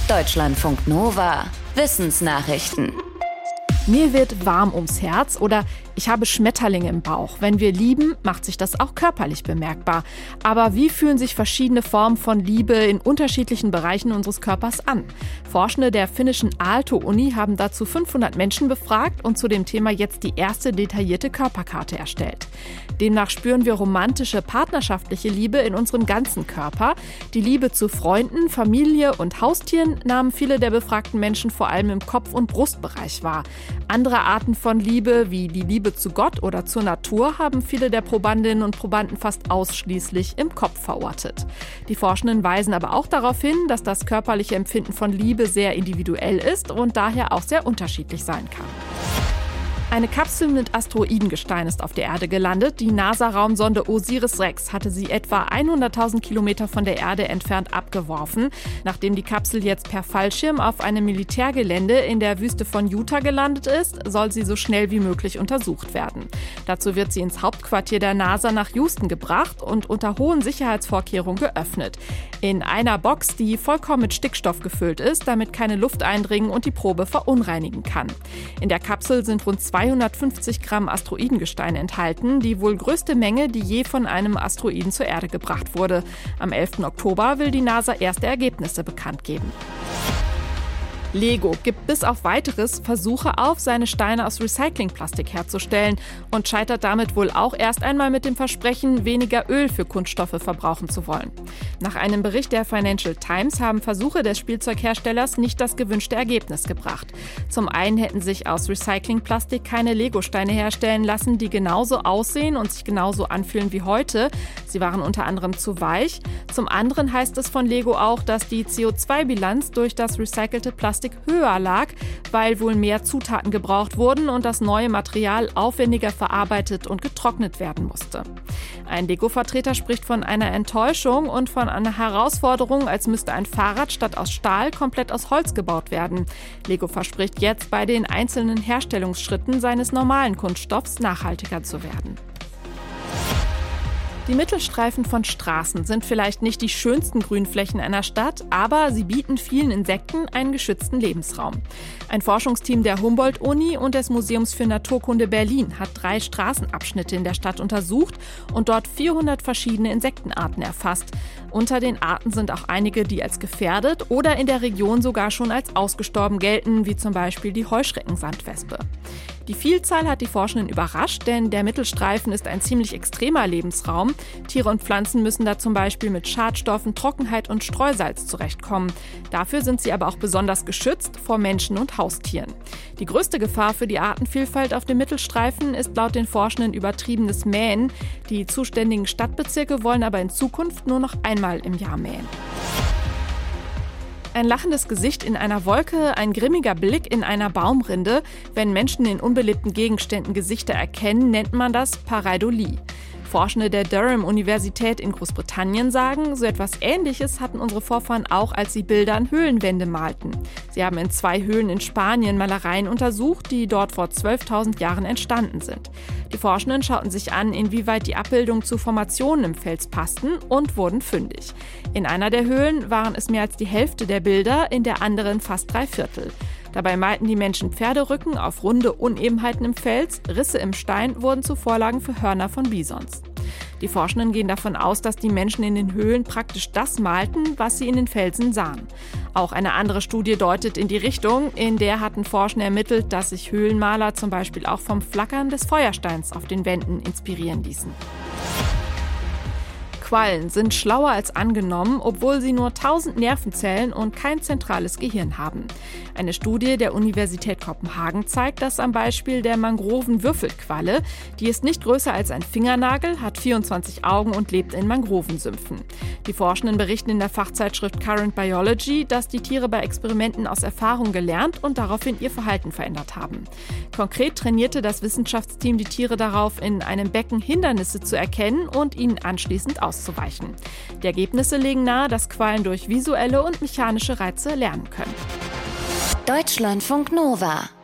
Deutschlandfunk Nova. Wissensnachrichten. Mir wird warm ums Herz oder ich habe Schmetterlinge im Bauch. Wenn wir lieben, macht sich das auch körperlich bemerkbar. Aber wie fühlen sich verschiedene Formen von Liebe in unterschiedlichen Bereichen unseres Körpers an? Forschende der finnischen Aalto-Uni haben dazu 500 Menschen befragt und zu dem Thema jetzt die erste detaillierte Körperkarte erstellt. Demnach spüren wir romantische, partnerschaftliche Liebe in unserem ganzen Körper. Die Liebe zu Freunden, Familie und Haustieren nahmen viele der befragten Menschen vor allem im Kopf- und Brustbereich wahr. Andere Arten von Liebe, wie die Liebe zu Gott oder zur Natur, haben viele der Probandinnen und Probanden fast ausschließlich im Kopf verortet. Die Forschenden weisen aber auch darauf hin, dass das körperliche Empfinden von Liebe sehr individuell ist und daher auch sehr unterschiedlich sein kann. Eine Kapsel mit Asteroidengestein ist auf der Erde gelandet. Die NASA-Raumsonde OSIRIS-REx hatte sie etwa 100.000 Kilometer von der Erde entfernt abgeworfen. Nachdem die Kapsel jetzt per Fallschirm auf einem Militärgelände in der Wüste von Utah gelandet ist, soll sie so schnell wie möglich untersucht werden. Dazu wird sie ins Hauptquartier der NASA nach Houston gebracht und unter hohen Sicherheitsvorkehrungen geöffnet. In einer Box, die vollkommen mit Stickstoff gefüllt ist, damit keine Luft eindringen und die Probe verunreinigen kann. In der Kapsel sind rund 250 Gramm Asteroidengestein enthalten, die wohl größte Menge, die je von einem Asteroiden zur Erde gebracht wurde. Am 11. Oktober will die NASA erste Ergebnisse bekannt geben. Lego gibt bis auf Weiteres Versuche auf, seine Steine aus Recyclingplastik herzustellen und scheitert damit wohl auch erst einmal mit dem Versprechen, weniger Öl für Kunststoffe verbrauchen zu wollen. Nach einem Bericht der Financial Times haben Versuche des Spielzeugherstellers nicht das gewünschte Ergebnis gebracht. Zum einen hätten sich aus Recyclingplastik keine Lego-Steine herstellen lassen, die genauso aussehen und sich genauso anfühlen wie heute. Sie waren unter anderem zu weich. Zum anderen heißt es von Lego auch, dass die CO2-Bilanz durch das recycelte Plastik höher lag, weil wohl mehr Zutaten gebraucht wurden und das neue Material aufwendiger verarbeitet und getrocknet werden musste. Ein Lego-Vertreter spricht von einer Enttäuschung und von einer Herausforderung, als müsste ein Fahrrad statt aus Stahl komplett aus Holz gebaut werden. Lego verspricht jetzt, bei den einzelnen Herstellungsschritten seines normalen Kunststoffs nachhaltiger zu werden. Die Mittelstreifen von Straßen sind vielleicht nicht die schönsten Grünflächen einer Stadt, aber sie bieten vielen Insekten einen geschützten Lebensraum. Ein Forschungsteam der Humboldt-Uni und des Museums für Naturkunde Berlin hat 3 Straßenabschnitte in der Stadt untersucht und dort 400 verschiedene Insektenarten erfasst. Unter den Arten sind auch einige, die als gefährdet oder in der Region sogar schon als ausgestorben gelten, wie zum Beispiel die Heuschreckensandwespe. Die Vielzahl hat die Forschenden überrascht, denn der Mittelstreifen ist ein ziemlich extremer Lebensraum. Tiere und Pflanzen müssen da zum Beispiel mit Schadstoffen, Trockenheit und Streusalz zurechtkommen. Dafür sind sie aber auch besonders geschützt vor Menschen und Haustieren. Die größte Gefahr für die Artenvielfalt auf dem Mittelstreifen ist laut den Forschenden übertriebenes Mähen. Die zuständigen Stadtbezirke wollen aber in Zukunft nur noch einmal im Jahr mähen. Ein lachendes Gesicht in einer Wolke, ein grimmiger Blick in einer Baumrinde. Wenn Menschen in unbelebten Gegenständen Gesichter erkennen, nennt man das Pareidolie. Forschende der Durham-Universität in Großbritannien sagen, so etwas Ähnliches hatten unsere Vorfahren auch, als sie Bilder an Höhlenwände malten. Sie haben in 2 Höhlen in Spanien Malereien untersucht, die dort vor 12.000 Jahren entstanden sind. Die Forschenden schauten sich an, inwieweit die Abbildungen zu Formationen im Fels passten und wurden fündig. In einer der Höhlen waren es mehr als die Hälfte der Bilder, in der anderen fast 3/4. Dabei malten die Menschen Pferderücken auf runde Unebenheiten im Fels, Risse im Stein wurden zu Vorlagen für Hörner von Bisons. Die Forschenden gehen davon aus, dass die Menschen in den Höhlen praktisch das malten, was sie in den Felsen sahen. Auch eine andere Studie deutet in die Richtung, in der hatten Forschende ermittelt, dass sich Höhlenmaler zum Beispiel auch vom Flackern des Feuersteins auf den Wänden inspirieren ließen. Quallen sind schlauer als angenommen, obwohl sie nur 1000 Nervenzellen und kein zentrales Gehirn haben. Eine Studie der Universität Kopenhagen zeigt das am Beispiel der Mangrovenwürfelqualle. Die ist nicht größer als ein Fingernagel, hat 24 Augen und lebt in Mangrovensümpfen. Die Forschenden berichten in der Fachzeitschrift Current Biology, dass die Tiere bei Experimenten aus Erfahrung gelernt und daraufhin ihr Verhalten verändert haben. Konkret trainierte das Wissenschaftsteam die Tiere darauf, in einem Becken Hindernisse zu erkennen und ihnen anschließend auszuweichen. Die Ergebnisse legen nahe, dass Quallen durch visuelle und mechanische Reize lernen können. Deutschlandfunk Nova